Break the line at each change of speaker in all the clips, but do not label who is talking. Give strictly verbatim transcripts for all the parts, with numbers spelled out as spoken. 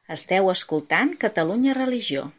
Esteu escoltant Catalunya Religió.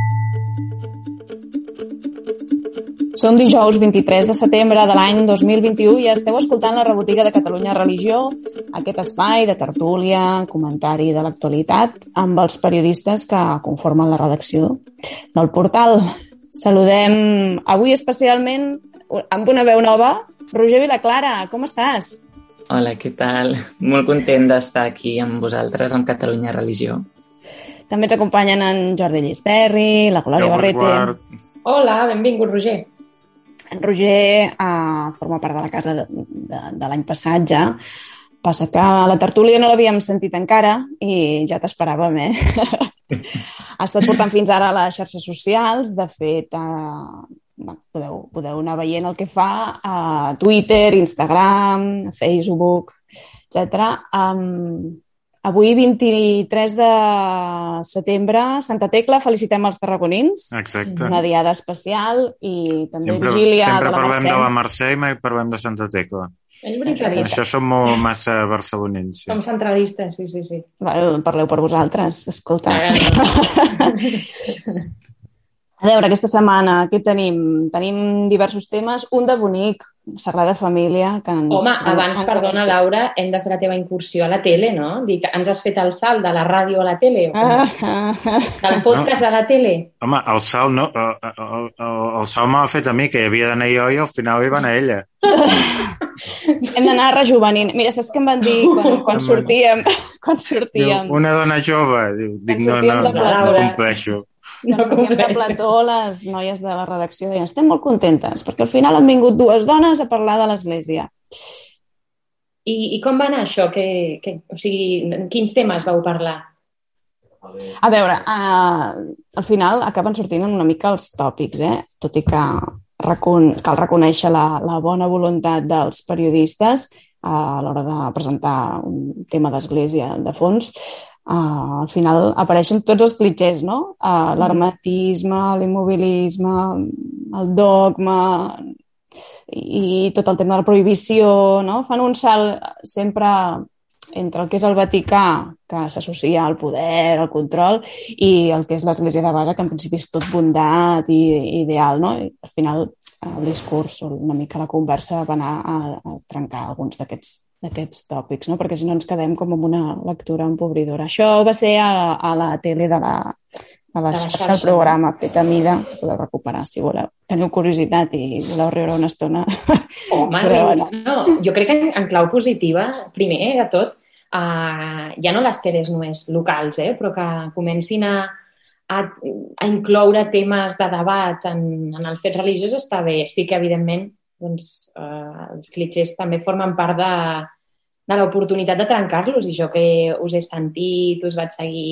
Som dijous vint-i-tres de setembre de l'any dos mil vint-i-u i esteu escoltant la rebotiga de Catalunya Religió, aquest espai de tertúlia, comentari de l'actualitat amb els periodistes que conformen la redacció del portal. Saludem avui especialment amb una veu nova, Roger Vilaclara, com estàs?
Hola, què tal? Molt content d'estar aquí amb vosaltres, amb Catalunya Religió.
També ens acompanyen en Jordi Llisterri, la Glòria Barrete.
Hola, benvingut, Roger.
En Roger uh, forma part de la casa de, de, de l'any passat ja. Passa que la tertúlia no l'havíem sentit encara i ja t'esperàvem, eh? Ha estat portant fins ara a les xarxes socials. De fet, uh, podeu, podeu anar veient el que fa a Twitter, Instagram, Facebook, etcètera. Um, Avui, vint-i-tres de setembre, Santa Tecla, felicitem els tarragonins.
Exacte.
Una diada especial i també
sempre,
vigília
sempre
de la Mercè.
Sempre parlem de la Mercè i mai parlem de Santa Tecla.
És veritat.
Per això som molt massa barcelonins. Sí.
Som centralistes, sí, sí, sí.
Parleu per vosaltres, escolta.
Ah,
A veure, aquesta setmana, què tenim? Tenim diversos temes. Un de bonic, Sagrada Família. Que ens,
Home, abans,
ens
perdona, Laura, hem de fer la teva incursió a la tele, no? Dic, ens has fet el salt de la ràdio a la tele? O
Ah, ah, ah.
del podcast
No.
a la tele?
Home, el salt no, el, el, el, el salt m'ha fet a mi, que hi havia d'anar jo i al final hi va anar ella.
Hem d'anar rejuvenint. Mira, saps què em van dir quan, quan sortíem? Quan
Diu,
sortíem?
una dona jove. Diu, dic, no,
sortíem
no,
de
no, no
Laura.
compleixo.
Quan sortíem de plató, les noies de la redacció deien estem molt contentes, perquè al final han vingut dues dones a parlar de l'Església.
I, I com va anar això? Que, que, o sigui, quins temes vau parlar?
A veure, uh, al final acaben sortint una mica els tòpics, eh? Tot i que recon cal reconèixer la, la bona voluntat dels periodistes uh, a l'hora de presentar un tema d'Església de fons. Uh, al final apareixen tots els clitxers, no? Uh, l'hermetisme, l'immobilisme, el dogma i tot el tema de la prohibició, no? Fan un salt sempre entre el que és el Vaticà, que s'associa al poder, al control, i el que és l'Església de base, que en principi és tot bondat i, i ideal, no? I al final el discurs o una mica la conversa va anar a, a trencar alguns d'aquests d'aquests tòpics, no? Perquè si no ens quedem com amb una lectura empobridora. Això va ser a la, a la tele de la, de la xarxa, el programa fet a mida, podeu recuperar si voleu. Teniu curiositat i voleu riure una estona.
Home,
Però,
no. no, jo crec que en, en clau positiva, primer de tot, uh, ja no les teles només locals, eh, però que comencin a, a, a incloure temes de debat en, en el fet religiós està bé. Sí que, evidentment, doncs, eh, els clitxers també formen part de, de l'oportunitat de trencar-los, i jo que us he sentit, us vaig seguir,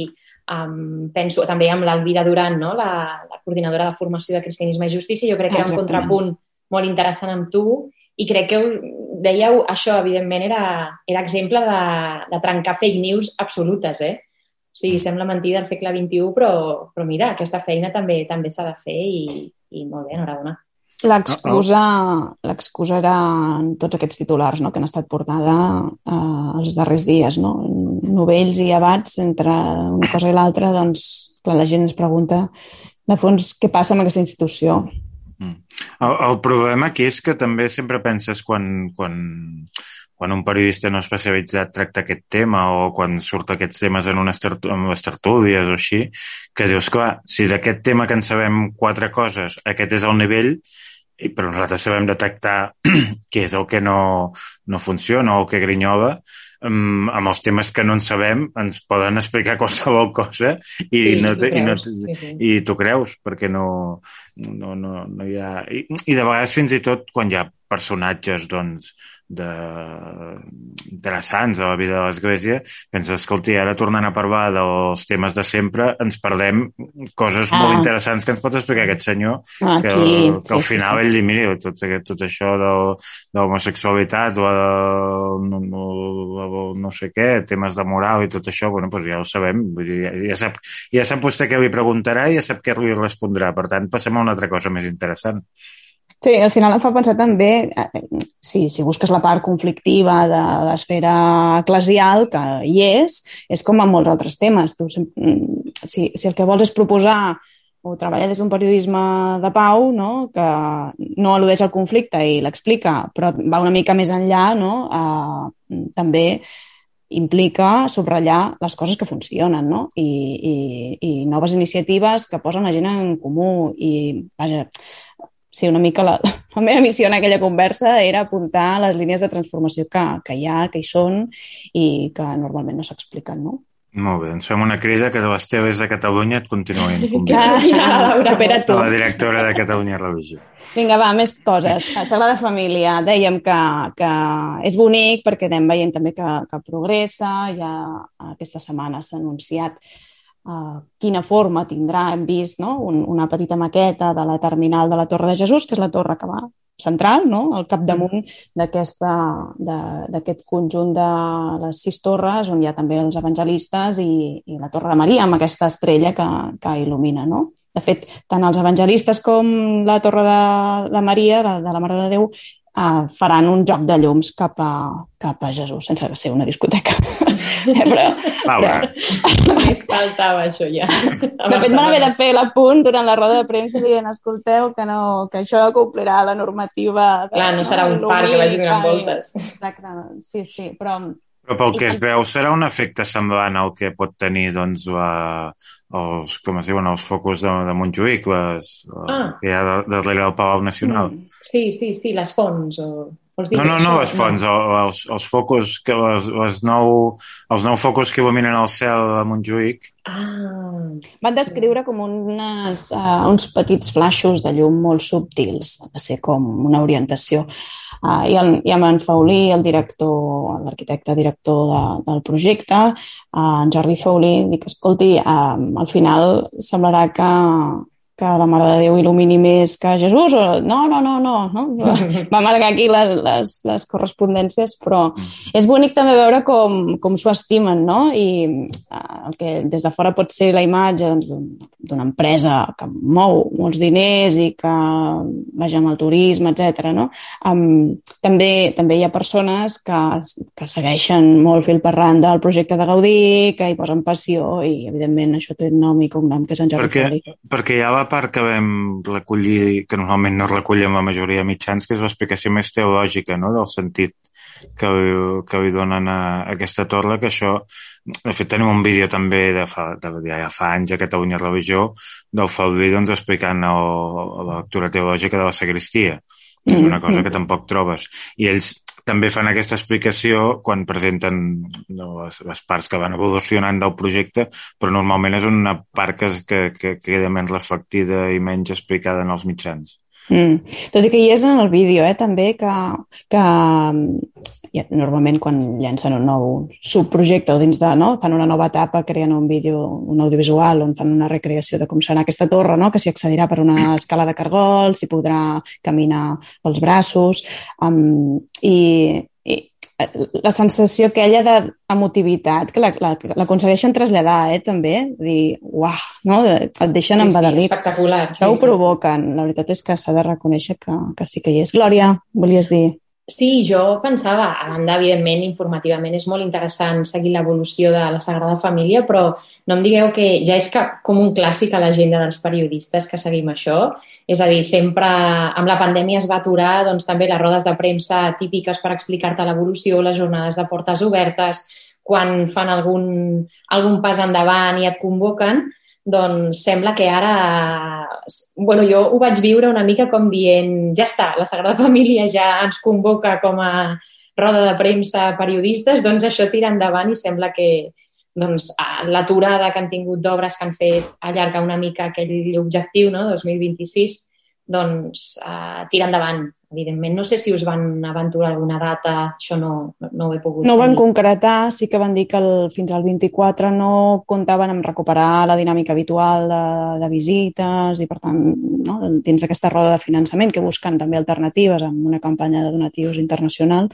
um, penso també amb l'Alvira Duran, no? la, la coordinadora de formació de Cristianisme i Justícia, jo crec que era un
Exactament.
contrapunt molt interessant amb tu, i crec que dèieu, això evidentment era, era exemple de, de trencar fake news absolutes, eh? O sigui, sembla mentida del segle vint-i-u, però, però mira, aquesta feina també també s'ha de fer i, i molt bé, enhorabona.
L'excusa l'excusa era en tots aquests titulars, no?, que han estat portada eh, els darrers dies, no? Novells i abats, entre una cosa i l'altra, doncs clar, la gent es pregunta de fons què passa amb aquesta institució.
Mm. El, el problema aquí és que també sempre penses quan, quan, quan un periodista no especialitzat tracta aquest tema o quan surt aquests temes en, unes tertú en les tertúlies o així, que dius, clar, si d'aquest tema que en sabem quatre coses, aquest és el nivell, i però nosaltres sabem detectar què és el que no, no funciona o el que grinyola, um, amb els temes que no en sabem ens poden explicar qualsevol cosa i,
Sí,
no,
tu
i, no,
creus, sí, sí.
i tu creus, perquè no, no, no, no hi ha... I, I de vegades fins i tot quan hi ha personatges, doncs, de, interessants a la vida de l'Església, penses, escolti, ara tornant a parlar dels temes de sempre, ens perdem coses
Ah.
molt interessants que ens pot explicar aquest senyor,
Aquí,
que, que
sí,
al
sí,
final
sí.
ell diu, mira, tot, aquest- tot això del, de l'homosexualitat, la, no, no, la, no sé què, temes de moral i tot això, bueno, doncs ja ho sabem, vull dir, ja, ja, sap, ja sap vostè què li preguntarà i ja sap què li respondrà, per tant, passem a una altra cosa més interessant.
Sí, al final em fa pensar també, eh, sí, si busques la part conflictiva de l'esfera eclesial, que hi és, és com en molts altres temes. Tu, si, si el que vols és proposar o treballar des d'un periodisme de pau, no? Que no al·ludeix al conflicte i l'explica, però va una mica més enllà, no? Eh, també implica subratllar les coses que funcionen, no? I, i, i noves iniciatives que posen la gent en comú. I, vaja, sí, una mica la, la meva missió en aquella conversa era apuntar les línies de transformació que, que hi ha, que hi són i que normalment no s'expliquen, no?
Molt bé, ens fem una crida que les teves de Catalunya et continuïn
convidant.
A la directora de Catalunya Religió.
Vinga, va, més coses. A Sagrada Família dèiem que, que és bonic perquè anem veient també que, que progressa. Ja aquesta setmana s'ha anunciat uh, quina forma tindrà. Hem vist, no? Un, una petita maqueta de la terminal de la Torre de Jesús, que és la torre que va central, no? Al capdamunt d'aquest conjunt de les sis torres, on hi ha també els evangelistes i, i la Torre de Maria, amb aquesta estrella que, que il·lumina, no? De fet, tant els evangelistes com la Torre de, de Maria, de, de la Mare de Déu, eh, faran un joc de llums cap a, cap a Jesús, sense ser una discoteca. eh, però,
però...
Només faltava això ja.
De fet, m'han haver de fer l'apunt durant la roda de premsa dient, escolteu, que, no, que això complirà la normativa. De,
Clar, no serà un far que vagi donant voltes.
Exacte, sí, sí, però...
Però pel que es veu serà un efecte semblant al que pot tenir doncs, la, els, com es diuen, els focus de, de Montjuïc, les, ah. que hi ha darrere del Palau Nacional.
Mm. Sí, sí, sí, les fonts. O...
No, no, no, les fonts, no. Els, els focus, que les, les nou, els nou focus que il·luminen el cel a Montjuïc.
Ah.
Van descriure com unes, uh, uns petits flaixos de llum molt subtils, de ser com una orientació. Uh, I, el, i amb en Faulí, el director, l'arquitecte director de, del projecte, uh, en Jordi Faulí, dic, escolti, uh, al final semblarà que que la Mare de Déu il·lumini més que Jesús, o no, no, no, no, no. Va marcar aquí les, les, les correspondències, però és bonic també veure com, com s'ho estimen, no? I el que des de fora pot ser la imatge doncs, d'una empresa que mou molts diners i que vaja amb el turisme, etcètera, no? Um, també, també hi ha persones que, que segueixen molt fil per randa el projecte de Gaudí, que hi posen passió i, evidentment, això té nom i cognom, que és en Jordi Faulí.
Perquè hi ha la part que vam recollir, que normalment no recollim la majoria de mitjans, que és l'explicació més teològica, no?, del sentit que, que li donen a, a aquesta torre, que això, de fet tenim un vídeo també de fa, de, ja fa anys a Catalunya Religió del Faulí doncs, explicant el, la lectura teològica de la sagristia, que és una cosa que tampoc trobes. I ells també fan aquesta explicació quan presenten no, les, les parts que van evolucionant del projecte, però normalment és una part que, que, que queda menys reflectida i menys explicada en els mitjans.
Mm. Tot i que hi és en el vídeo, eh, també, que, que ja, normalment quan llancen un nou subprojecte o dins de, no, fan una nova etapa, creen un vídeo, un audiovisual on fan una recreació de com serà aquesta torre, no, que s'hi accedirà per una escala de cargols, s'hi podrà caminar pels braços, um, i, i la sensació aquella d'emotivitat, que l'aconsegueixen traslladar, eh, també, dir, uah, no? Et deixen
sí,
embadalit.
Sí, espectacular.
Això sí, ho provoquen. Sí, sí. La veritat és que s'ha de reconèixer que, que sí que hi és. Glòria, volies dir?
Sí, jo pensava, a banda, evidentment, informativament és molt interessant seguir l'evolució de la Sagrada Família, però no em digueu que ja és com un clàssic a l'agenda dels periodistes que seguim això. És a dir, sempre amb la pandèmia es va aturar doncs, també les rodes de premsa típiques per explicar-te l'evolució, les jornades de portes obertes, quan fan algun, algun pas endavant i et convoquen, doncs sembla que ara... Bueno, jo ho vaig viure una mica com dient, ja està, la Sagrada Família ja ens convoca com a roda de premsa periodistes, doncs això tira endavant i sembla que doncs, l'aturada que han tingut d'obres que han fet allargar una mica aquell objectiu, no?, dos mil vint-i-sis, doncs uh, tira endavant. Evidentment, no sé si us van aventurar alguna data, això no, no ho he pogut
No ho van
seguir.
concretar, sí que van dir que el, fins al vint-i-quatre no comptaven amb recuperar la dinàmica habitual de, de visites i, per tant, no, dins d'aquesta roda de finançament que busquen també alternatives amb una campanya de donatius internacional.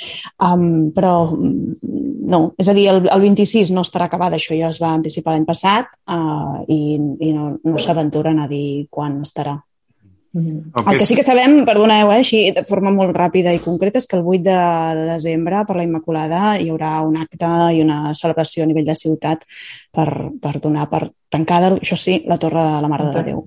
Um, però, no, és a dir, el, el vint-i-sis no estarà acabat, això ja es va anticipar l'any passat uh, i, i no, no s'aventuren a dir quan estarà. Mm-hmm. El que sí que sabem, perdoneu, eh, així de forma molt ràpida i concreta, és que el vuit de desembre, per la Immaculada, hi haurà un acte i una celebració a nivell de ciutat per, per donar per tancada, això sí, la Torre de la Mare de Déu.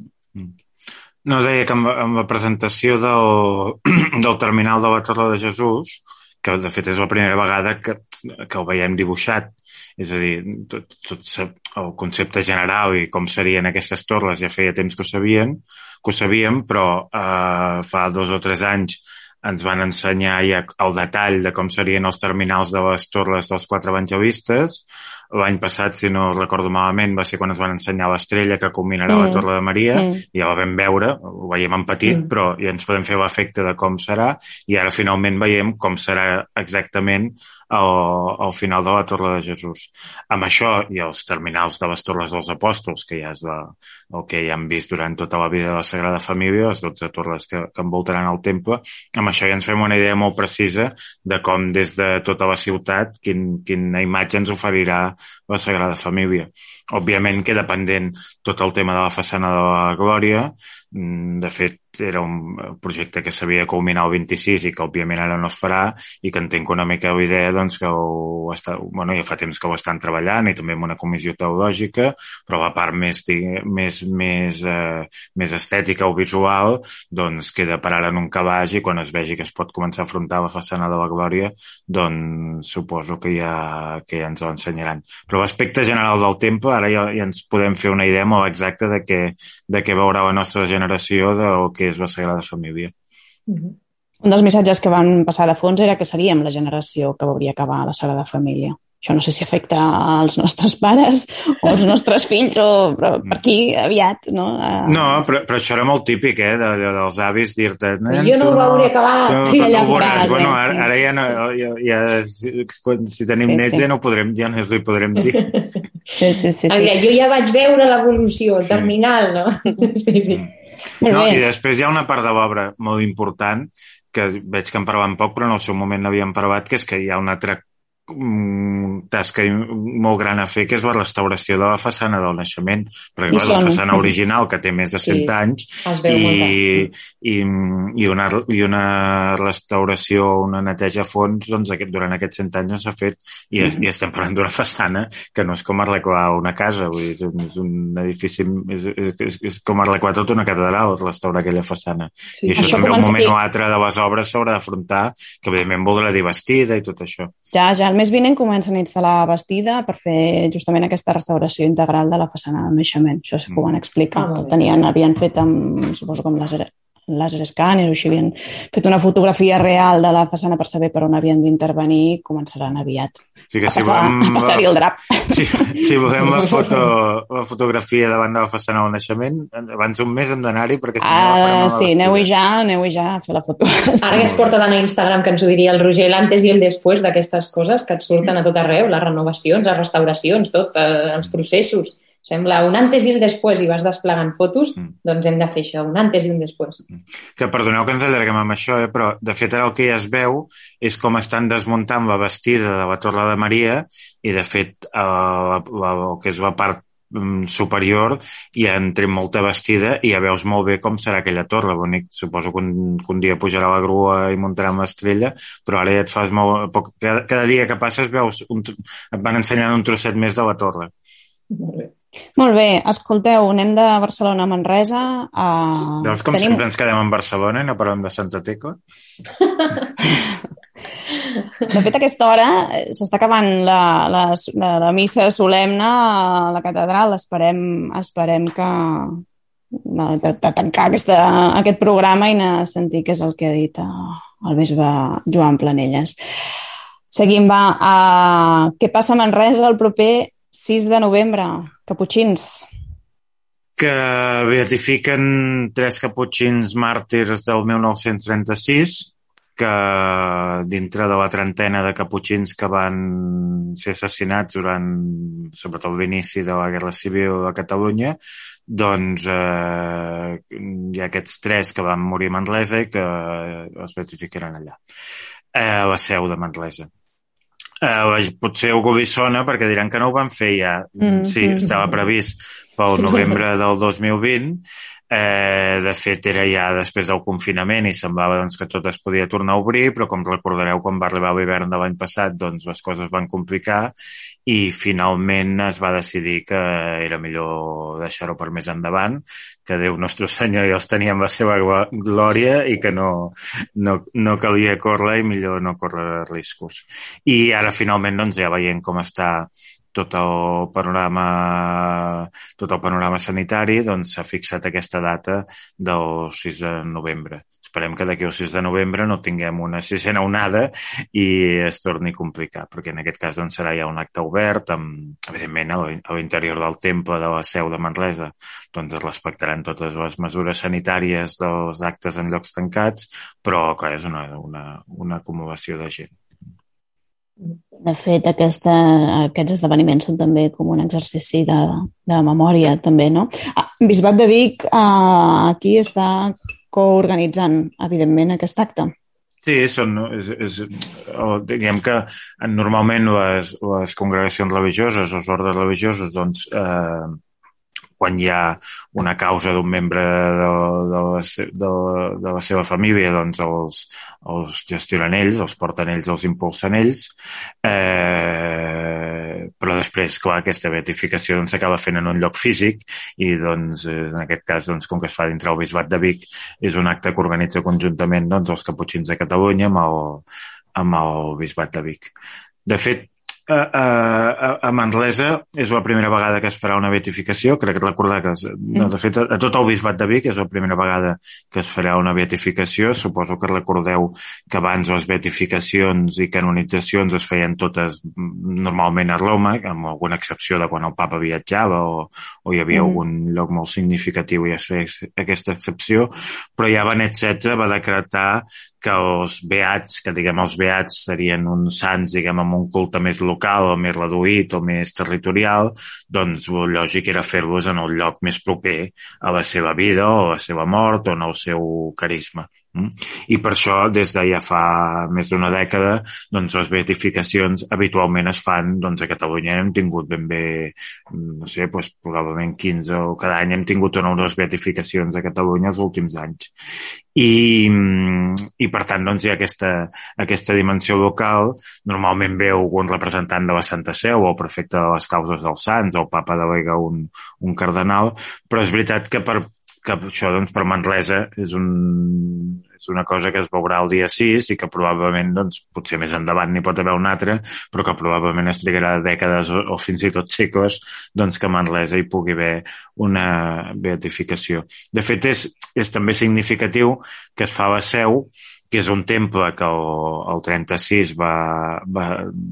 No, deia que amb, amb la presentació del, del terminal de la Torre de Jesús, que de fet és la primera vegada que, que el veiem dibuixat, és a dir, tot, tot el concepte general i com serien aquestes torres ja feia temps que ho sabien, que ho sabíem, però eh, fa dos o tres anys ens van ensenyar ja el detall de com serien els terminals de les torres dels quatre evangelistes. L'any passat, si no recordo malament, va ser quan ens van ensenyar l'estrella que culminarà mm. la Torre de Maria, mm. ja la vam veure, ho veiem en petit, mm. però ja ens podem fer l'efecte de com serà, i ara finalment veiem com serà exactament al, al final de la Torre de Jesús. Amb això i els terminals de les Torres dels Apòstols, que ja és la, el que ja hem vist durant tota la vida de la Sagrada Família, les dotze torres que, que envoltaran el temple, amb això ja ens fem una idea molt precisa de com des de tota la ciutat, quin, quina imatge ens oferirà la Sagrada Família. Òbviament queda pendent tot el tema de la façana de la Glòria. De fet, era un projecte que s'havia de culminar el vint-i-sis i que òbviament ara no es farà, i que entenc una mica l'idea doncs, que ho està, bueno, ja fa temps que ho estan treballant i també amb una comissió teològica, però la part més, més, més, eh, més estètica o visual doncs queda per ara en un calaix, i quan es vegi que es pot començar a afrontar la façana de la Glòria, doncs suposo que ja, que ja ens l'ensenyaran. Però l'aspecte general del temple ara ja, ja ens podem fer una idea molt exacta de què, de què veurà la nostra generació del que és la Sagrada Família.
Mm-hmm. Un dels missatges que van passar de fons era que seríem la generació que veuria acabar la Sagrada Família. Això no sé si afecta als nostres pares o als nostres fills, o, però per aquí aviat, no?
No, però, però això era molt típic, eh, de, de, dels avis, dir-te...
Jo no ho veuré acabar.
Tu,
sí,
tu
allà
veuràs.
sí.
Bueno, ara, ara ja, no, ja, ja si tenim sí, nets sí. ja no podrem, ja no hi podrem dir.
Sí, sí, sí. sí.
Veure, jo ja vaig veure l'evolució sí. terminal, no? Sí, sí.
No, i després hi ha una part de l'obra molt important que veig que en parlàvem poc, però en el seu moment n'havíem parlat, que és que hi ha una altra tasca molt gran a fer, que és la restauració de la façana del naixement, perquè clar, la façana original, que té més de cent anys, i, i, i, una, i una restauració, una neteja a fons, doncs aquest, durant aquests cent anys no s'ha fet, i, mm-hmm. i estem parlant d'una façana que no és com arreglar una casa, vull dir, és, un, és un edifici, és, és, és com arreglar tota una catedral, restaurar aquella façana. Sí. I això, això també un moment o altre de les obres s'haurà d'afrontar, que evidentment voldrà dir vestida i tot això.
Ja, ja, el mes vinent comencen a instal·lar bastida per fer justament aquesta restauració integral de la façana del naixement. Això sí que ho van explicar, que el tenien, havien fet amb, suposo que amb laser, laser scanner, o així havien fet una fotografia real de la façana per saber per on havien d'intervenir, i començaran aviat
sí que
a, passar, si volem, a passar-hi el drap.
Si, si volem la, foto, la fotografia davant de la façana del naixement, abans un mes hem d'anar-hi, perquè si no la farem a la
sí, aneu-hi ja, aneu-hi ja a fer la foto.
Ara que es porta tant a Instagram, que ens ho diria el Roger, l'antes i el després d'aquestes coses que et surten a tot arreu, les renovacions, les restauracions, tot, eh, els processos. Sembla un antes i el després i vas desplegant fotos, mm. doncs hem de fer això, un antes i un després.
Que perdoneu que ens allarguem amb això, eh, però de fet ara el que ja es veu és com estan desmuntant la bastida de la Torre de Maria, i de fet eh, la, la, el que és la part mm, superior hi ha tret molta bastida i ja veus molt bé com serà aquella torre. Bonic, suposo que un, que un dia pujarà la grua i muntarà amb l'estrella, però ara ja et fas molt... Poc, cada, cada dia que passes veus un, et van ensenyant un trosset més de la torre.
Molt bé.
Molt bé, escolteu, anem de Barcelona a Manresa. A...
Veus com tenim... sempre ens quedem en Barcelona i no parlem de Santa Tecla?
De fet, a aquesta hora s'està acabant la, la, la, la missa solemne a la catedral. Esperem, esperem que de, de, de tancar aquesta, aquest programa i anar a sentir què és el que ha dit el bisbe Joan Planelles. Seguim, va. A... Què passa a Manresa el proper sis de novembre? Caputxins.
Que beatifiquen tres caputxins màrtirs del mil nou-cents trenta-sis, que dintre de la trentena de caputxins que van ser assassinats durant, sobretot l'inici de la Guerra Civil a Catalunya, doncs eh, hi ha aquests tres que van morir a Manresa i que es beatificaran allà, a la seu de Manresa. Uh, potser algú li sona perquè diran que no ho van fer ja. Mm, sí, mm, estava previst, pel novembre del dos mil vint. Eh, de fet, era ja després del confinament i semblava doncs, que tot es podia tornar a obrir, però com recordareu, quan va arribar l'hivern de l'any passat, doncs les coses van complicar i finalment es va decidir que era millor deixar-ho per més endavant, que Déu Nostre Senyor ja els tenia amb la seva glòria i que no, no, no calia córrer i millor no córrer riscos. I ara finalment doncs, ja veient com està tot el panorama tot el panorama sanitari, doncs s'ha fixat aquesta data del sis de novembre. Esperem que d'aquí al sis de novembre no tinguem una sisena onada i es torni a complicar, perquè en aquest cas doncs, serà ja un acte obert, amb, evidentment a l'interior del temple de la Seu de Manresa doncs es respectaran totes les mesures sanitàries dels actes en llocs tancats, però clar, és una, una, una acumulació de gent.
De fet, aquesta, aquests esdeveniments són també com un exercici de, de memòria, també, no? Ah, Bisbat de Vic eh, aquí està coorganitzant, evidentment, aquest acte.
Sí, són, és, és, diguem que normalment les, les congregacions religioses, els ordes religiosos, doncs, eh, quan hi ha una causa d'un membre de, de, la, de, de la seva família, doncs els, els gestionen ells, els porten ells, els impulsen ells, eh, però després, clar, aquesta beatificació doncs, s'acaba fent en un lloc físic i doncs, en aquest cas, doncs, com que es fa dintre el Bisbat de Vic, és un acte que organitza conjuntament doncs, els Caputxins de Catalunya amb el, amb el Bisbat de Vic. De fet, A, a, a Manresa és la primera vegada que es farà una beatificació, crec recordar que es, no, de fet a, a tot el Bisbat de Vic és la primera vegada que es farà una beatificació. Suposo que recordeu que abans les beatificacions i canonitzacions es feien totes normalment a Roma, amb alguna excepció de quan el papa viatjava o, o hi havia mm. algun lloc molt significatiu i es feia aquesta excepció, però ja Benet setze va decretar que els beats, que diguem els beats serien uns sants, diguem, amb un culte més local o més reduït o més territorial, doncs el lògic era fer-los en el lloc més proper a la seva vida o a la seva mort o en el seu carisma. I per això, des de ja fa més d'una dècada, doncs les beatificacions habitualment es fan, doncs a Catalunya hem tingut ben bé, no sé, doncs probablement quinze o cada any hem tingut una o dues beatificacions a Catalunya els últims anys. I, i per tant, doncs hi ha aquesta, aquesta dimensió local. Normalment ve algun representant de la Santa Seu o el prefecte de les causes dels sants o el papa delega un, un cardenal, però és veritat que per que això doncs, per Manresa és, un, és una cosa que es veurà el dia sis i que probablement, doncs, potser més endavant n'hi pot haver un altre, però que probablement es trigarà dècades o, o fins i tot segles doncs, que a Manresa hi pugui haver una beatificació. De fet, és, és també significatiu que es fa a la Seu, que és un temple que el, el trenta-sis va, va,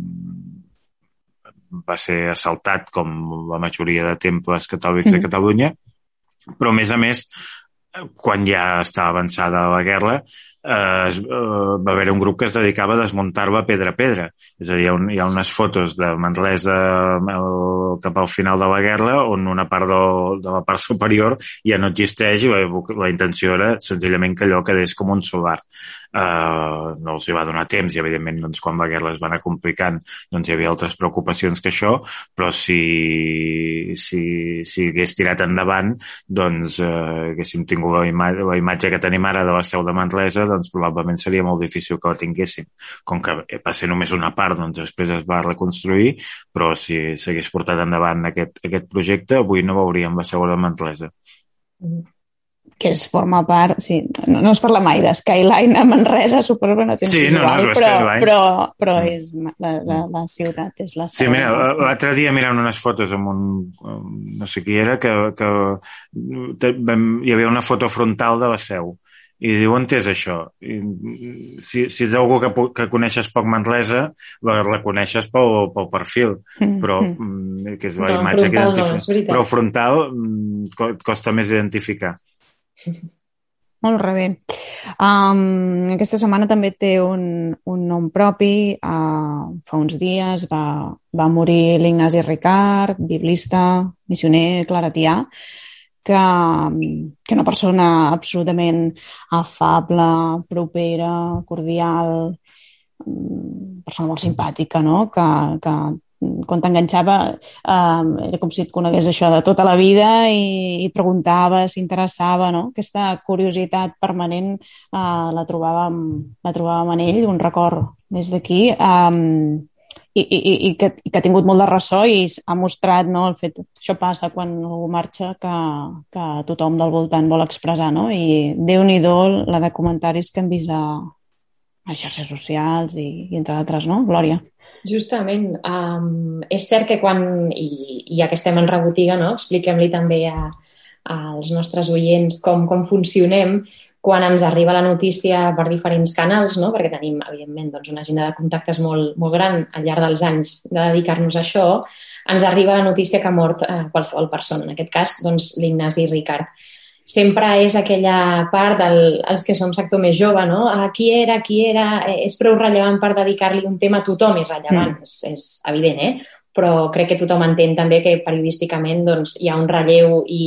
va ser assaltat com la majoria de temples catòlics de Catalunya, però a més a més, quan ja estava avançada la guerra, eh, eh, va haver un grup que es dedicava a desmuntar-la pedra a pedra. És a dir, hi ha, un, hi ha unes fotos de Manresa el, cap al final de la guerra on una part de, de la part superior ja no existeix i la, la intenció era senzillament que allò quedés com un solar. Uh, no els hi va donar temps i evidentment doncs, quan la guerra es va anar complicant doncs hi havia altres preocupacions que això, però si, si, si hagués tirat endavant doncs uh, haguéssim tingut la, ima la imatge que tenim ara de la Seu de Manresa, doncs probablement seria molt difícil que la tinguéssim. Com que va ser només una part, doncs després es va reconstruir, però si s'hagués portat endavant aquest, aquest projecte, avui no veuríem la Seu de Manresa.
Mm. Que es forma part, sí, no, no es parla mai de Skyline a Manresa, suposo que no tens
sí,
visual,
no, no, és
però, però, però
mm.
és la, la, la ciutat, és la
Sí, mira, l'altre dia mirant unes fotos amb un, no sé qui era, que, que hi havia una foto frontal de la Seu. I diu, on és això? I, si, si és algú que, que coneixes poc Manresa, la reconeixes pel, pel perfil, però mm, que és la no, imatge que identifica. No, però frontal mm, costa més identificar.
Molt bé. Um, aquesta setmana també té un, un nom propi. Uh, fa uns dies va, va morir l'Ignasi Ricard, biblista, missioner claretià, que, que una persona absolutament afable, propera, cordial, persona molt simpàtica, no? que, que quan t'enganxava eh, era com si et conegués això de tota la vida i, i preguntava, s'interessava, no? Aquesta curiositat permanent eh, la trobàvem, la trobàvem en ell, un record des d'aquí. Eh, I, i, i, que, i que ha tingut molt de ressò i ha mostrat, no, el fet, això passa quan algú marxa, que, que tothom del voltant vol expressar, no? I Déu-n'hi-do la de comentaris que hem vist a, a xarxes socials i, i entre d'altres, no, Glòria?
Justament. Um, és cert que quan, i, i ja que estem en rebotiga, no, expliquem-li també a, als nostres oients com, com funcionem, quan ens arriba la notícia per diferents canals, no? Perquè tenim, evidentment, doncs, una agenda de contactes molt, molt gran al llarg dels anys de dedicar-nos a això, ens arriba la notícia que ha mort eh, qualsevol persona, en aquest cas, doncs, l'Ignasi Ricart. Sempre és aquella part dels que som sector més jove, no? Ah, qui era, qui era... És prou rellevant per dedicar-li un tema a tothom, és rellevant, mm. és, és evident, eh? Però crec que tothom entén també que periodísticament doncs, hi ha un relleu i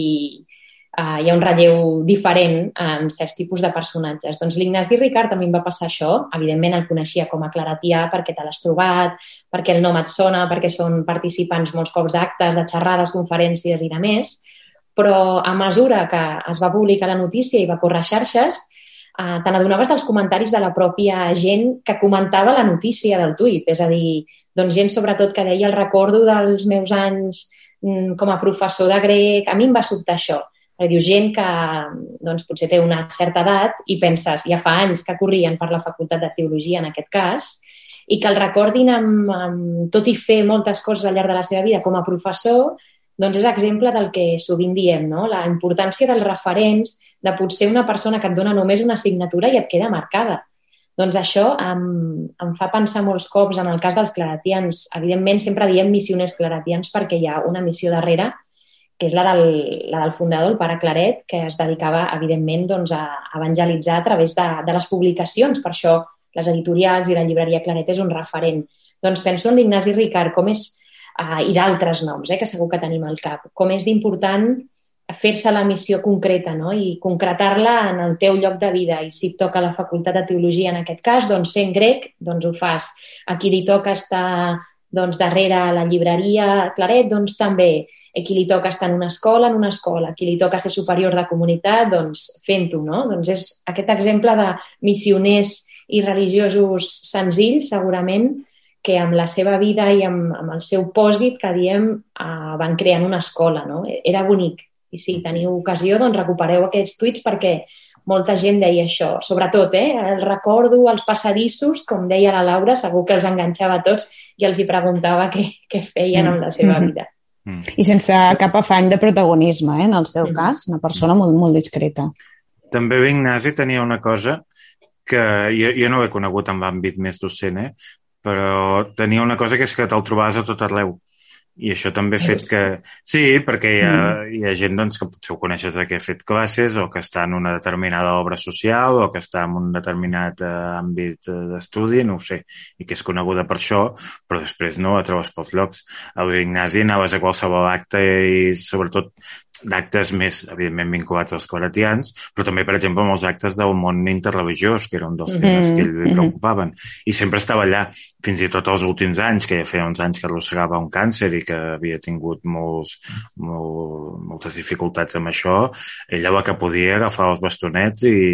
Uh, hi ha un relleu diferent en certs tipus de personatges. Doncs l'Ignasi Ricart també em va passar això. Evidentment el coneixia com a claretià perquè te l'has trobat, perquè el nom et sona, perquè són participants molts cops d'actes, de xerrades, conferències i de més. Però a mesura que es va publicar la notícia i va córrer xarxes, uh, te n'adonaves dels comentaris de la pròpia gent que comentava la notícia del tuit. És a dir, doncs gent sobretot que deia el recordo dels meus anys mm, com a professor de grec. A mi em va sobtar això. Dius, gent que doncs, potser té una certa edat i penses, ja fa anys que corrien per la Facultat de Teologia en aquest cas, i que el recordin amb, amb tot i fer moltes coses al llarg de la seva vida com a professor, doncs és exemple del que sovint diem, no? La importància dels referents, de potser una persona que et dona només una assignatura i et queda marcada. Doncs això em, em fa pensar molts cops en el cas dels claretians. Evidentment, sempre diem missioners claretians perquè hi ha una missió darrere, que és la del, la del fundador, el pare Claret, que es dedicava, evidentment, doncs, a evangelitzar a través de, de les publicacions. Per això les editorials i la llibreria Claret és un referent. Doncs penso en l'Ignasi Ricart, com és, uh, i d'altres noms, eh, que segur que tenim al cap, com és d'important fer-se la missió concreta, no? I concretar-la en el teu lloc de vida. I si et toca la Facultat de Teologia en aquest cas, doncs fent grec, doncs ho fas. A qui li toca estar doncs, darrere la llibreria Claret, doncs també. A qui li toca estar en una escola, en una escola. A qui li toca ser superior de comunitat, doncs fent-ho, no? Doncs és aquest exemple de missioners i religiosos senzills, segurament, que amb la seva vida i amb, amb el seu pòsit, que diem, eh, van creant una escola, no? Era bonic. I si teniu ocasió, doncs recupereu aquests tuits perquè molta gent deia això. Sobretot, eh? El recordo als passadissos, com deia la Laura, segur que els enganxava a tots i els hi preguntava què, què feien amb la seva vida.
Mm. I sense cap afany de protagonisme, eh? En el seu mm. cas, una persona molt, molt discreta.
També l'Ignasi tenia una cosa que jo, jo no ho he conegut en l'àmbit més docent, eh? Però tenia una cosa que és que te'l trobaves a tot arreu. I això també ha fet que... Sí, perquè hi ha, mm. hi ha gent doncs, que potser ho coneixes que ha fet classes o que està en una determinada obra social o que està en un determinat eh, àmbit d'estudi, no ho sé, i que és coneguda per això, però després no la trobes pels llocs. A l'Ignasi anaves a qualsevol acte i sobretot d'actes més, evidentment, vinculats als claretians, però també, per exemple, molts actes del món interreligiós, que era un dels temes mm-hmm. que ell li preocupaven. I sempre estava allà, fins i tot els últims anys, que ja feia uns anys que arrossegava un càncer i que havia tingut molts, molt, moltes dificultats amb això, ella la que podia agafar els bastonets i,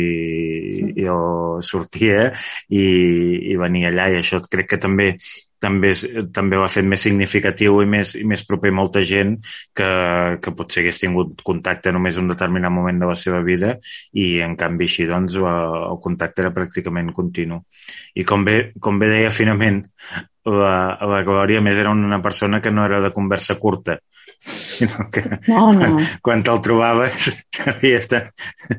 i el sortia i, i venia allà, i això crec que també també, també ho ha fet més significatiu i més, i més proper a molta gent que, que potser hagués tingut contacte només en un determinat moment de la seva vida i en canvi així doncs el contacte era pràcticament continu. I com bé, com bé deia finament la, la Glòria, més era una persona que no era de conversa curta, sinó que
no, no.
quan, quan te'l trobaves havia estat...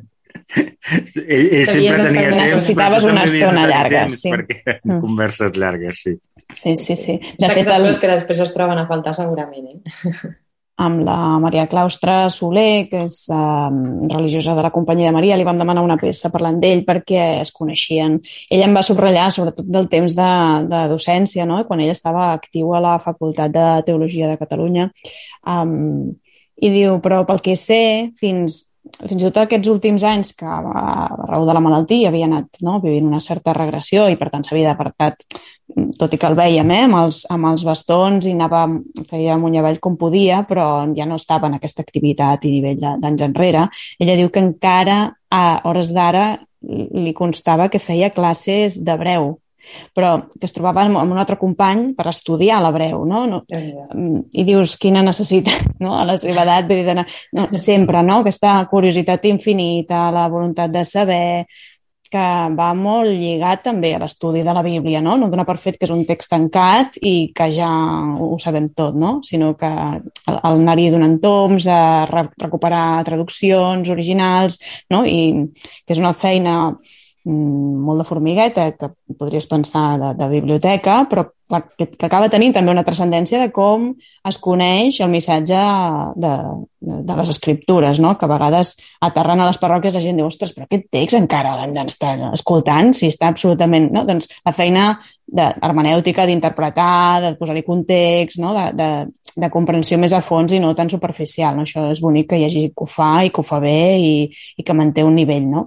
ell, ell sempre tenia temps,
necessitaves una estona llarga,
temps,
sí.
perquè eren mm. converses llargues, sí.
Sí, sí, sí.
De fet, el... coses que després es troben a faltar segurament, eh?
Amb la Maria Claustre Soler, que és eh, religiosa de la Companyia de Maria, li vam demanar una peça parlant d'ell perquè es coneixien. Ella em va subratllar sobretot del temps de, de docència, no? Quan ella estava actiu a la Facultat de Teologia de Catalunya. Um, I diu, però pel que sé, fins fins i tot aquests últims anys que a raó de la malaltia havia anat, no?, vivint una certa regressió i per tant s'havia d'apartat, tot i que el vèiem, eh, amb els, amb els bastons i anava, feia amunt i avall com podia, però ja no estava en aquesta activitat i nivell d'anys enrere. Ella diu que encara a hores d'ara li constava que feia classes d'hebreu, però que es trobava amb un altre company per estudiar l'hebreu, no? no? I dius, quina necessitat, no?, a la seva edat, vull dir, d'anar, no, sempre, no?, aquesta curiositat infinita, la voluntat de saber, que va molt lligat també a l'estudi de la Bíblia, no? No donar per fet que és un text tancat i que ja ho sabem tot, no?, sinó que al anar-hi donant toms, a recuperar traduccions originals, no?, i que és una feina molt de formigueta, que podries pensar de, de biblioteca, però que, que acaba tenint també una transcendència de com es coneix el missatge de, de les escriptures, no? Que a vegades aterrant a les parròquies la gent diu, ostres, però aquest text encara l'hem d'estar escoltant, si està absolutament... No? Doncs la feina d'hermenèutica, d'interpretar, de posar-hi context, no? de, de, de comprensió més a fons i no tan superficial. No? Això és bonic que hi hagi que ho fa i que ho fa bé i, i que manté un nivell, no?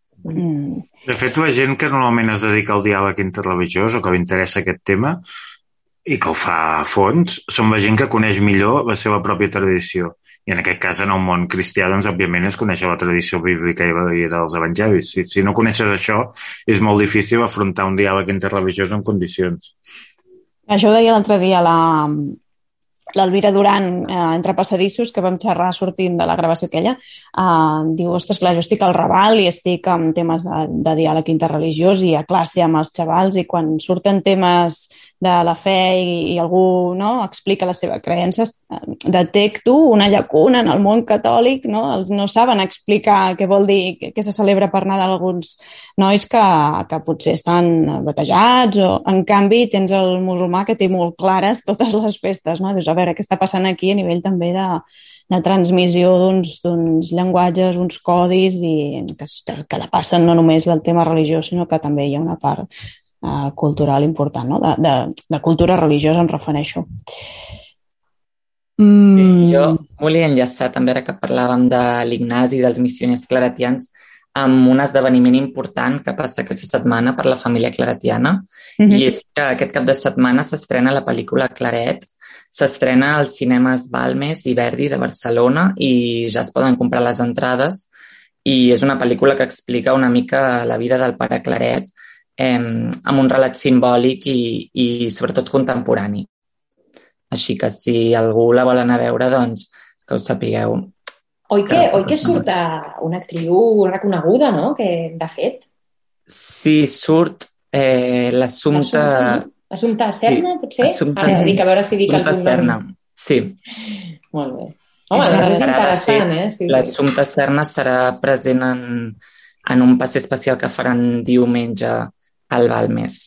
Mm. De fet, la gent que normalment es dedica al diàleg interreligiós o que li interessa aquest tema i que ho fa a fons, són la gent que coneix millor la seva pròpia tradició. I en aquest cas, en el món cristià, doncs, òbviament, es coneix la tradició bíblica i dels evangelis. Si, si no coneixes això, és molt difícil afrontar un diàleg interreligiós en condicions.
Això ho deia l'altre dia la... l'Elvira Duran, eh, entre passadissos, que vam xerrar sortint de la gravació aquella, eh, diu, ostres, clar, jo estic al Raval i estic amb temes de, de diàleg interreligiós i a classe amb els xavals, i quan surten temes de la fe i, i algú, no, explica la seva creença, detecto una llacuna en el món catòlic, no? No saben explicar què vol dir, què se celebra per Nadal alguns nois que, que potser estan batejats, o en canvi tens el musulmà que té molt clares totes les festes, no? Dius, a veure, què està passant aquí a nivell també de, de transmissió d'uns, d'uns llenguatges, uns codis, i que, que depassen no només el tema religiós, sinó que també hi ha una part uh, cultural important, no? De, de, de cultura religiosa em refereixo.
Mm. Sí, jo volia enllaçar també, ara que parlàvem de l'Ignasi i dels missioners claretians, amb un esdeveniment important que passa aquesta setmana per la família claretiana, mm-hmm. i és que aquest cap de setmana s'estrena la pel·lícula Claret. S'estrena als cinemes Balmes i Verdi de Barcelona i ja es poden comprar les entrades, i és una pel·lícula que explica una mica la vida del pare Claret, eh, amb un relat simbòlic i, i sobretot contemporani. Així que si algú la vol anar a veure, doncs que ho sapigueu.
Oi que, oi que surt una actriu reconeguda, no?, que de fet?
Sí, surt eh, l'Assumpta...
Assumpta Serna, sí, potser?
Assumpta,
Ara dic, a veure si dic
Assumpta
el
Serna, sí.
Molt bé. Home, doncs és interessant, eh? Sí, sí.
L'Assumpta Serna serà present en, en un passeig especial que faran diumenge al Balmes.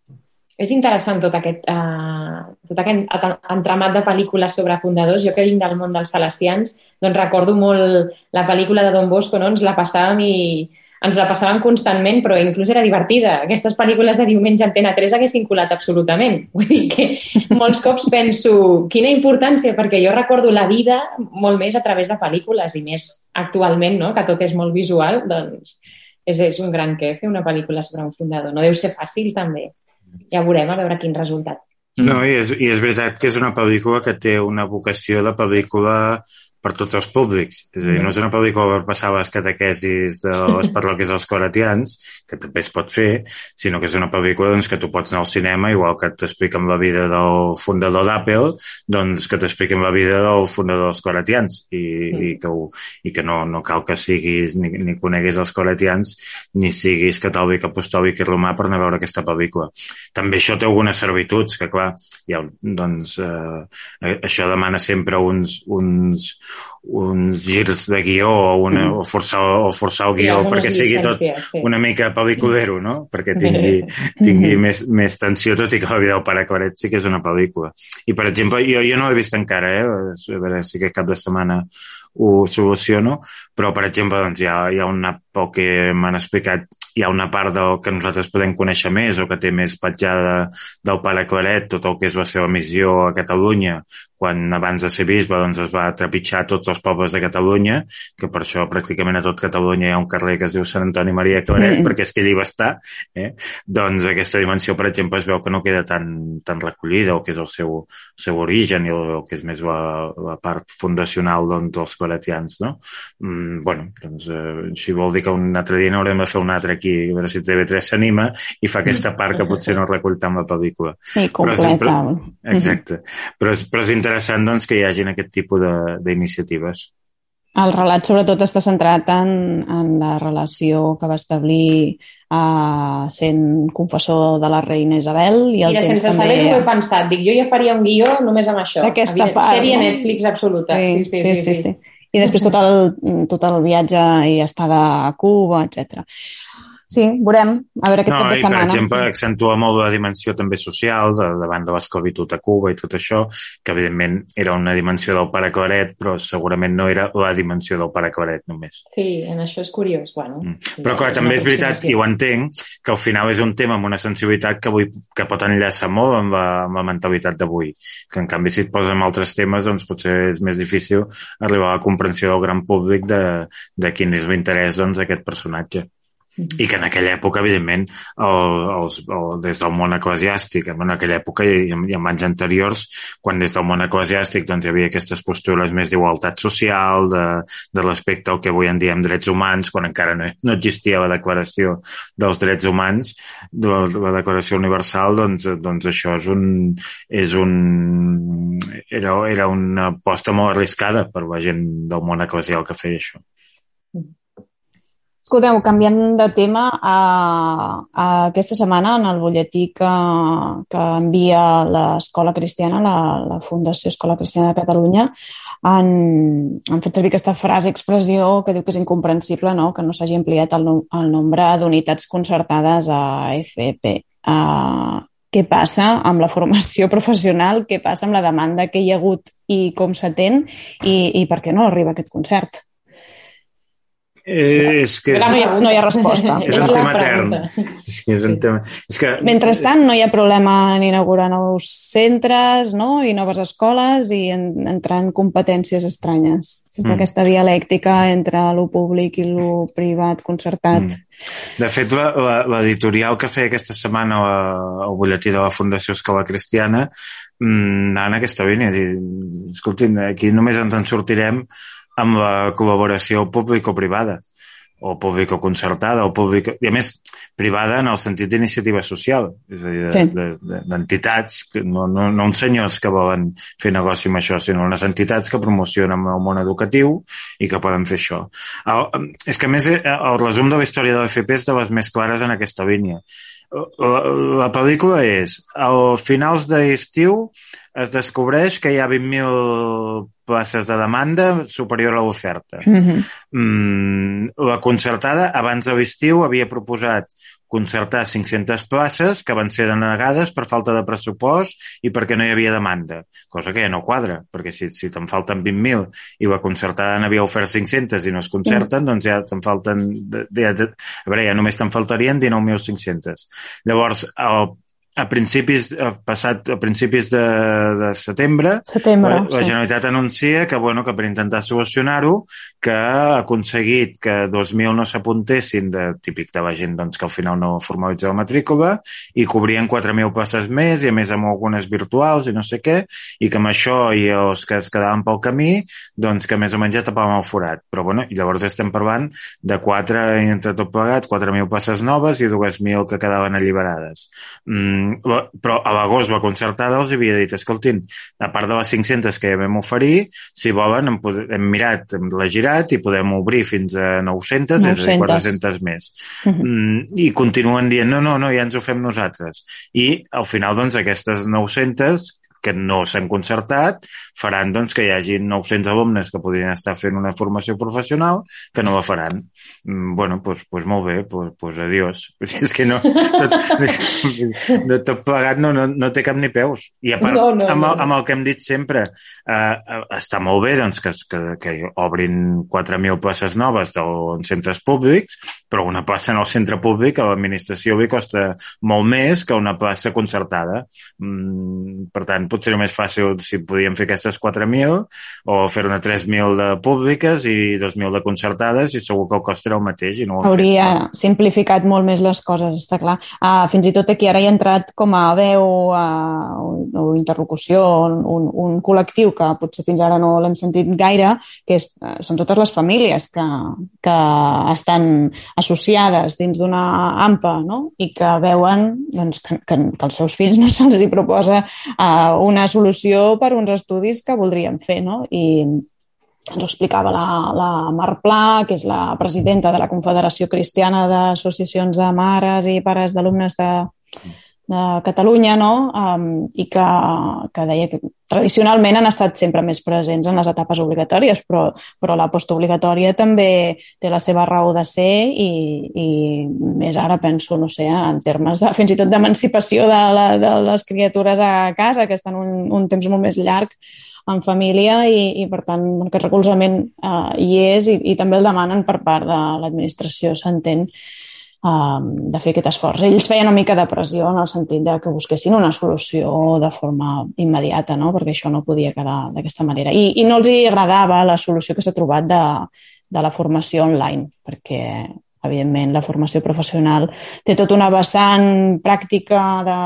És interessant tot aquest, uh, tot aquest entramat de pel·lícules sobre fundadors. Jo que vinc del món dels salesians, doncs recordo molt la pel·lícula de Don Bosco, no? Ens la passàvem i ens la passàvem constantment, però inclús era divertida. Aquestes pel·lícules de diumenge a Antena tres haguessin colat absolutament. Vull dir que molts cops penso quina importància, perquè jo recordo la vida molt més a través de pel·lícules i més actualment, no?, que tot és molt visual, doncs és, és un gran què fer una pel·lícula sobre un fundador. No deu ser fàcil, també. Ja veurem a veure quin resultat.
No, i és, i és veritat que és una pel·lícula que té una vocació de pel·lícula per tots els públics. És a dir, no és una pel·lícula per passar les catequesis de les parròquies dels claretians, que també es pot fer, sinó que és una pel·lícula doncs, que tu pots anar al cinema, igual que t'expliquen la vida del fundador d'Apple, doncs que t'expliquen la vida del fundador dels claretians, i, mm. i que, ho, i que no, no cal que siguis ni, ni coneguis els claretians, ni siguis catòlic, apostòlic i romà per anar a veure aquesta pel·lícula. També això té algunes servituds, que clar, ja, doncs, eh, això demana sempre uns, uns uns girs de guió o, una, o, forçar, o forçar el guió perquè sigui tot sí. una mica pel·liculero, no? Perquè tingui, tingui més, més tensió, tot i que la vida del pare Claret sí que és una pel·lícula. I, per exemple, jo, jo no l'he vist encara, eh? A veure si aquest cap de setmana ho soluciono, però, per exemple, doncs, hi ha, hi ha una por que m'han explicat hi ha una part del que nosaltres podem conèixer més o que té més petjada del pare Claret, tot el que és la seva missió a Catalunya, quan abans de ser bisbe doncs, es va trepitjar tots els pobles de Catalunya, que per això pràcticament a tot Catalunya hi ha un carrer que es diu Sant Antoni Maria Claret, mm. perquè és que allí va estar, eh? Doncs aquesta dimensió, per exemple, es veu que no queda tan, tan recollida, o que és el seu, el seu origen i el, el que és més la, la part fundacional doncs, dels claretians, no? Mm, bueno, doncs eh, això vol dir que un altre dia n'haurem de fer un altre aquí, a veure si T V tres s'anima i fa aquesta part que potser no recull tant la pel·lícula.
Sí, completa.
Però, però, exacte. Però és, però és interessant doncs, que hi hagin aquest tipus d'iniciatives.
El relat sobretot està centrat en, en la relació que va establir uh, sent confessor de la reina Isabel. I el
Mira,
temps
sense
també...
saber ho he pensat. Dic, jo ja faria un guió només amb això.
D'aquesta part.
Sèrie
no?
Netflix absoluta.
Sí,
sí, sí. sí, sí, sí.
sí. I després tot el, tot el viatge i estada a Cuba, etcètera. Sí, veurem, a veure aquest
no,
cap de setmana.
Per exemple, accentua molt la dimensió també social de, davant de l'esclavitud a Cuba i tot això, que evidentment era una dimensió del pare Claret, però segurament no era la dimensió del pare Claret només.
Sí, en això és curiós. Bueno,
mm. Però clar, també és veritat, i ho entenc, que al final és un tema amb una sensibilitat que, vull, que pot enllaçar molt amb la, amb la mentalitat d'avui, que en canvi si et poses amb altres temes doncs potser és més difícil arribar a la comprensió del gran públic de, de quin és l'interès doncs, d'aquest personatge. I que en aquella època, evidentment, el, els, el, des del món eclesiàstic, en aquella època i, i en anys anteriors, quan des del món eclesiàstic doncs, hi havia aquestes postures més d'igualtat social, de, de respecte al que avui en diem drets humans, quan encara no, no existia la declaració dels drets humans, de la, la declaració universal, doncs, doncs això és un, és un, era, era una aposta molt arriscada per la gent del món eclesial que feia això.
Escolteu, canviant de tema, a, a aquesta setmana en el butlletí que, que envia l'Escola Cristiana, la, la Fundació Escola Cristiana de Catalunya, han, han fet servir aquesta frase, expressió, que diu que és incomprensible, no?, que no s'hagi ampliat el, el nombre d'unitats concertades a F P. Uh, què passa amb la formació professional? Què passa amb la demanda que hi ha hagut i com s'atén? I, i per què no arriba aquest concert?
Eh, és que és,
no, hi ha, no hi ha resposta.
És un tema etern. Sí, és un tema... és que...
Mentrestant, no hi ha problema en inaugurar nous centres, no?, i noves escoles i en, entrar en competències estranyes. Sempre mm. aquesta dialèctica entre lo públic i lo privat concertat. Mm.
De fet, l'editorial que feia aquesta setmana al butlletí de la Fundació Escola Cristiana anava en aquesta línia. Escoltin, aquí només ens en sortirem amb la col·laboració público-privada, o público-concertada, o público... i a més, privada en el sentit d'iniciativa social, és a dir, d'entitats, de, de, no, no, no uns senyors que volen fer negoci amb això, sinó unes entitats que promocionen el món educatiu i que poden fer això. El, és que, a més, el resum de la història de l'F P és de les més clares en aquesta línia. La, la pel·lícula és, a finals d'estiu es descobreix que hi ha vint mil places de demanda superior a l'oferta. Mm-hmm. Mm, la concertada, abans de l'estiu, havia proposat concertar cinc-centes places que van ser denegades per falta de pressupost i perquè no hi havia demanda, cosa que ja no quadra, perquè si, si te'n falten vint mil i la concertada n'havia ofert cinc-centes i no es concerten, mm. doncs ja te'n falten... Ja, a veure, ja només te'n faltarien dinou mil cinc-centes. Llavors, el A principis, passat, a principis de, de setembre,
setembre
la, la
sí.
Generalitat anuncia que, bueno, que per intentar solucionar-ho, que ha aconseguit que dos mil no s'apuntessin, de típic de la gent doncs, que al final no formalitza la matrícula, i cobrien quatre mil places més, i a més amb algunes virtuals i no sé què, i que amb això i els que es quedaven pel camí, doncs que més o menys ja tapaven el forat. Però, bueno, llavors estem parlant de quatre, entre tot plegat, quatre mil places noves i dos mil que quedaven alliberades. Mm, però a l'agost la concertada els havia dit, escoltin, a part de les cinc-centes que ja vam oferir, si volen hem, hem mirat, hem l'he girat i podem obrir fins a nou-centes, nou-centes. És a dir, quatre-centes més. Uh-huh. Mm, I continuen dient, no, no, no, ja ens ho fem nosaltres. I al final, doncs, aquestes nou-centes que no s'han concertat, faran doncs, que hi hagi nou-cents alumnes que podrien estar fent una formació professional que no la faran. Mm, bueno, doncs, doncs molt bé, doncs, doncs adiós. És que no, tot, no, tot plegat no, no, no té cap ni peus. I a part, no, no, amb, el, amb el que hem dit sempre, eh, està molt bé doncs, que, que, que obrin quatre mil places noves en centres públics, però una plaça en el centre públic a l'administració li costa molt més que una plaça concertada. Mm, per tant, potser seria més fàcil si podíem fer aquestes quatre mil o fer una tres mil de públiques i dos mil de concertades i segur que el cost era el mateix. I no ho
hauria
fet,
simplificat molt més les coses, està clar. Uh, fins i tot aquí ara hi ha entrat com a veu uh, o, o interlocució un, un col·lectiu que potser fins ara no l'hem sentit gaire, que és, uh, són totes les famílies que, que estan associades dins d'una A M P A, no? I que veuen doncs, que, que, que als seus fills no se'ls hi proposa uh, una solució per uns estudis que voldrien fer, no? I ens ho explicava la, la Mar Pla, que és la presidenta de la Confederació Cristiana d'Associacions de Mares i Pares d'Alumnes de, de Catalunya, no? Um, i que, que deia que tradicionalment han estat sempre més presents en les etapes obligatòries, però, però la postobligatòria també té la seva raó de ser i, i més ara penso, no sé, en termes de, fins i tot d'emancipació de, la, de les criatures a casa, que estan un, un temps molt més llarg en família i, i per tant, aquest recolzament eh, hi és i, i també el demanen per part de l'administració, s'entén, eh, de fer aquest esforç. Ells feien una mica de pressió en el sentit de que busquessin una solució de forma immediata, no? Perquè això no podia quedar d'aquesta manera. I, i no els hi agradava la solució que s'ha trobat de, de la formació online, perquè evidentment la formació professional té tota una vessant pràctica de...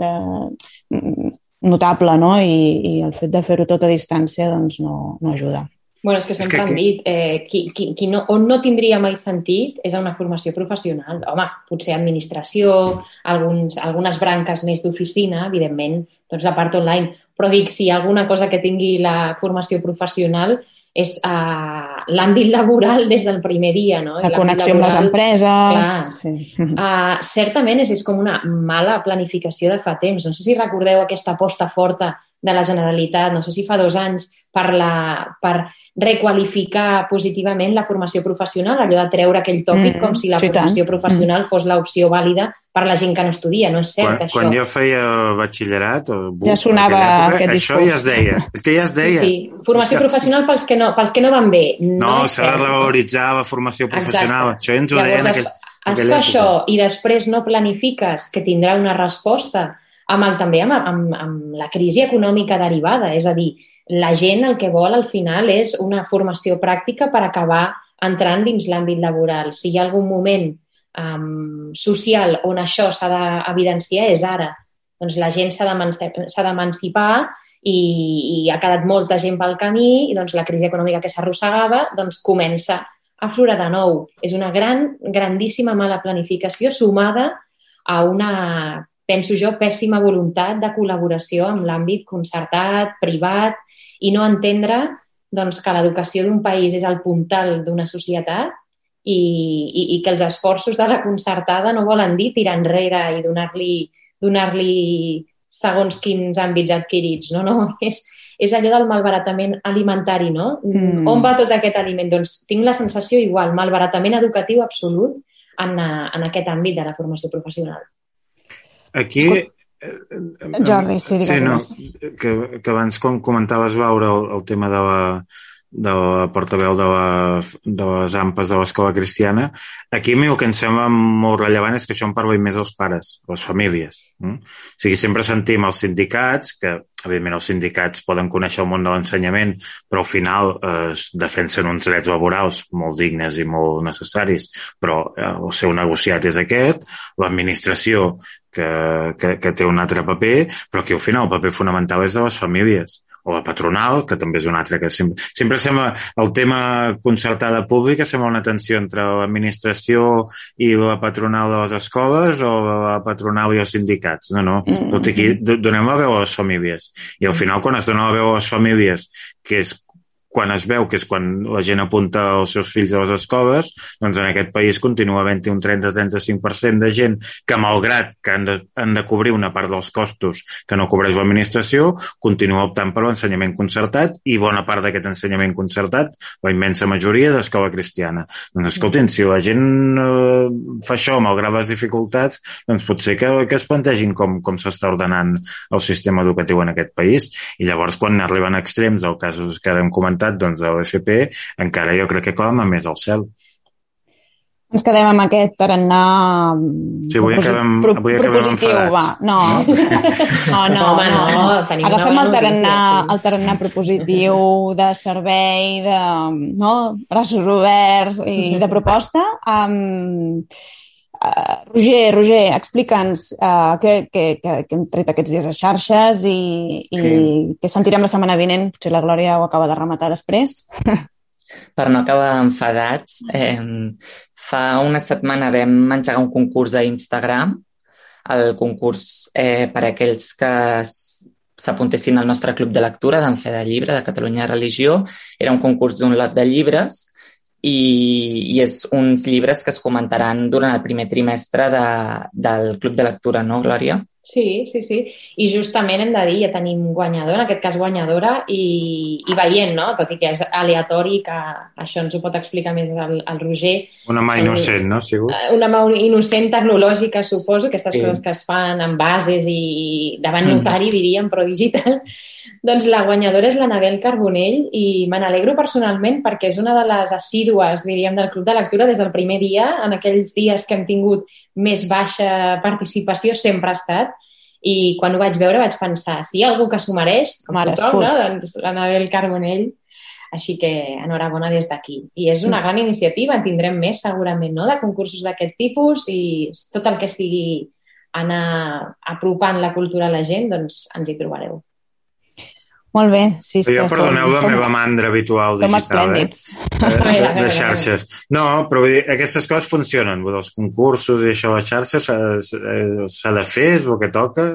de notable, no? I, i el fet de fer-ho tot a distància doncs no, no ajuda.
Bueno, és que sempre és que, han dit, eh, qui, qui, qui no, on no tindria mai sentit és a una formació professional. Home, potser administració, alguns, algunes branques més d'oficina, evidentment, doncs la part online. Però dic, si hi ha alguna cosa que tingui la formació professional és uh, l'àmbit laboral des del primer dia, no?
La connexió laboral, amb les empreses.
Sí. Uh, certament és, és com una mala planificació de fa temps. No sé si recordeu aquesta aposta forta de la Generalitat, no sé si fa dos anys, per, la, per requalificar positivament la formació professional, allò de treure aquell tòpic mm, com si la sí formació tant. professional mm. fos l'opció vàlida per la gent que no estudia. No és cert,
quan,
això.
Quan jo feia batxillerat o buc,
ja sonava època, aquest
això
discurs.
Ja es deia. És que ja es deia.
Sí, sí. Formació professional pels que no, pels que no van bé. No,
no s'ha de revaloritzar la formació professional. Exacte. Això ens ho
Llavors,
deien
es,
aquell,
es fa això i després no planifiques que tindrà una resposta amb el, també amb, amb, amb la crisi econòmica derivada. És a dir, la gent el que vol al final és una formació pràctica per acabar entrant dins l'àmbit laboral. Si hi ha algun moment um, social on això s'ha d'evidenciar és ara. Doncs la gent s'ha d'emancipar i, i ha quedat molta gent pel camí i doncs la crisi econòmica que s'arrossegava doncs comença a aflorar de nou. És una gran, grandíssima mala planificació sumada a una, penso jo, pèssima voluntat de col·laboració amb l'àmbit concertat, privat, i no entendre doncs, que l'educació d'un país és el puntal d'una societat i, i, i que els esforços de la concertada no volen dir tirar enrere i donar-li donar-li segons quins àmbits adquirits. No, no, és, és allò del malbaratament alimentari, no? Mm. On va tot aquest aliment? Doncs tinc la sensació igual, malbaratament educatiu absolut en, en aquest àmbit de la formació professional.
Aquí...
Jordi, sí, digues.
Sí, no, que, que abans com comentaves, Laura, el, el tema de la, de la portaveu de, la, de les A M P As de l'Escola Cristiana, aquí a mi el que em sembla molt rellevant és que això en parlin més els pares, les famílies. Mm? O sigui, sempre sentim els sindicats, que evidentment els sindicats poden conèixer el món de l'ensenyament, però al final eh, defensen uns drets laborals molt dignes i molt necessaris, però eh, el seu negociat és aquest, l'administració que, que, que té un altre paper, però que al final el paper fonamental és de les famílies, o la patronal, que també és un altre que sempre, sempre sembla, el tema concertada pública sembla una tensió entre l'administració i la patronal de les escoles o la patronal i els sindicats. No, no, tot aquí donem la veu a les famílies. I al final, quan es dona la veu a les famílies, que és quan es veu que és quan la gent apunta els seus fills a les escoles, doncs en aquest país continua havent-hi un trenta a trenta-cinc per cent de gent que, malgrat que han de, han de cobrir una part dels costos que no cobreix l'administració, continua optant per l'ensenyament concertat, i bona part d'aquest ensenyament concertat, la immensa majoria, és escola cristiana. Doncs escoltin, si la gent eh, fa això malgrat les dificultats, doncs potser que, que es plantegin com, com s'està ordenant el sistema educatiu en aquest país. I llavors, quan arriben a extrems, el cas que ara hem comentat, doncs, de l'F P, encara jo crec que clama més al cel.
Ens quedem amb aquest tarannà
sí, avui acabem,
pro,
avui acabem
propositiu, va. No, no, no, no,
Home, no,
no.
tenim
Agafem
una
el tarannà,
notícia, sí.
el tarannà propositiu de servei, de no, braços oberts i de proposta. Um, uh, Roger, Roger, explica'ns uh, què, què, què, què hem tret aquests dies a xarxes i, i sí. què sentirem la setmana vinent. Potser la Glòria ho acaba de rematar després.
Per no acabar enfadats, eh, fa una setmana vam engegar un concurs a Instagram, el concurs eh, per a aquells que s'apuntessin al nostre club de lectura d'en Fe de Llibre, de Catalunya Religió. Era un concurs d'un lot de llibres i, i és uns llibres que es comentaran durant el primer trimestre de, del club de lectura, no, Glòria?
Sí, sí, sí. I justament hem de dir, ja tenim guanyador, en aquest cas guanyadora, i, i veient, no? Tot i que és aleatori, que això ens ho pot explicar més el, el Roger.
Una mà innocent, no? Sigut?
Una mà innocent tecnològica, suposo, aquestes
sí.
coses que es fan en bases i davant notari, mm. diríem, però digital. Doncs la guanyadora és l'Anabel Carbonell i me n'alegro personalment perquè és una de les assídues, diríem, del Club de Lectura des del primer dia, en aquells dies que hem tingut més baixa participació, sempre ha estat. I quan ho vaig veure vaig pensar, si hi ha algú que s'ho mereix, com tothom, no? Doncs l'Anabel Carbonell. Així que enhorabona des d'aquí. I és una gran iniciativa, en tindrem més segurament, no?, de concursos d'aquest tipus, i tot el que sigui anar apropant la cultura a la gent, doncs ens hi trobareu.
Molt bé. Sí,
jo, perdoneu som, la som, meva mandra habitual digital, som
esplèndids.
Eh? De, de, de xarxes. No, però vull dir, aquestes coses funcionen. Els concursos i això, les xarxes, s'ha de fer, és el que toca.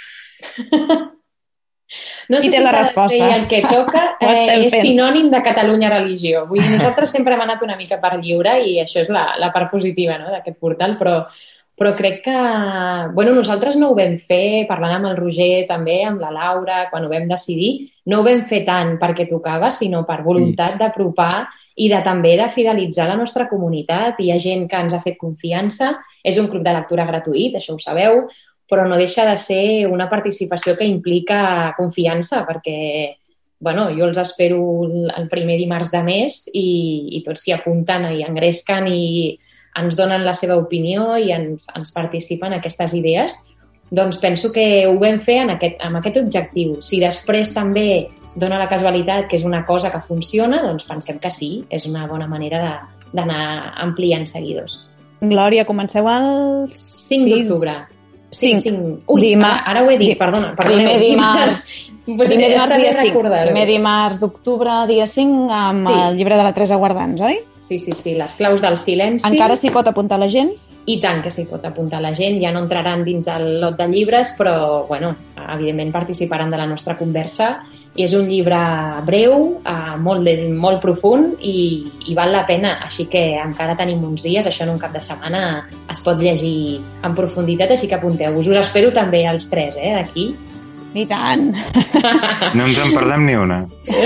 No sé si s'ha de fer el que toca eh, és sinònim de Catalunya Religió. Vull dir, nosaltres sempre hem anat una mica per lliure i això és la, la part positiva, no?, d'aquest portal, però però crec que, bueno, nosaltres no ho vam fer, parlant amb el Roger també, amb la Laura, quan ho vam decidir, no ho vam fer tant perquè tocava, sinó per voluntat d'apropar i de també de fidelitzar la nostra comunitat. Hi ha gent que ens ha fet confiança, és un club de lectura gratuït, això ho sabeu, però no deixa de ser una participació que implica confiança, perquè, bueno, jo els espero el primer dimarts de mes i, i tots s'hi apunten i engresquen i ens donen la seva opinió i ens, ens participen aquestes idees, doncs penso que ho vam fer en aquest, amb aquest objectiu. Si després també dona la casualitat que és una cosa que funciona, doncs pensem que sí, és una bona manera d'anar ampliant seguidors.
Glòria, comenceu el
cinc d'octubre.
cinc.
cinc. Ui, Dima... ara, ara ho he dit, perdona.
Primer dimarts, pues primer dimarts dia cinc. Primer dimarts d'octubre, dia cinc, amb sí. el llibre de la Teresa Guardans, oi?
Sí, sí, sí, les claus del silenci.
Encara s'hi pot apuntar la gent?
I tant que s'hi pot apuntar la gent. Ja no entraran dins el lot de llibres, però, bueno, evidentment participaran de la nostra conversa. I és un llibre breu, eh, molt, molt profund i, i val la pena. Així que encara tenim uns dies, això en un cap de setmana es pot llegir en profunditat, així que apunteu-vos. Us espero també els tres, eh, d'aquí.
I tant!
No ens en perdem ni una.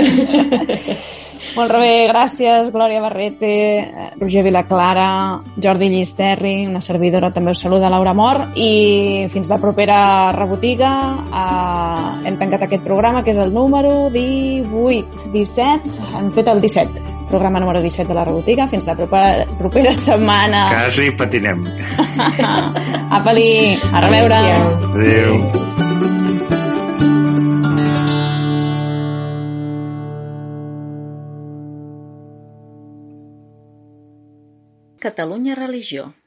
Molt bé, gràcies, Glòria Barrete, Roger Vilaclara, Jordi Llisterri, una servidora també us saluda, Laura Mor, i fins la propera rebotiga. Eh, hem tancat aquest programa, que és el número divuit, disset, hem fet el disset, programa número disset de la rebotiga. Fins la propera, propera setmana.
Quasi patinem.
Apa-li, a reveure.
Adéu.
Catalunya Religió.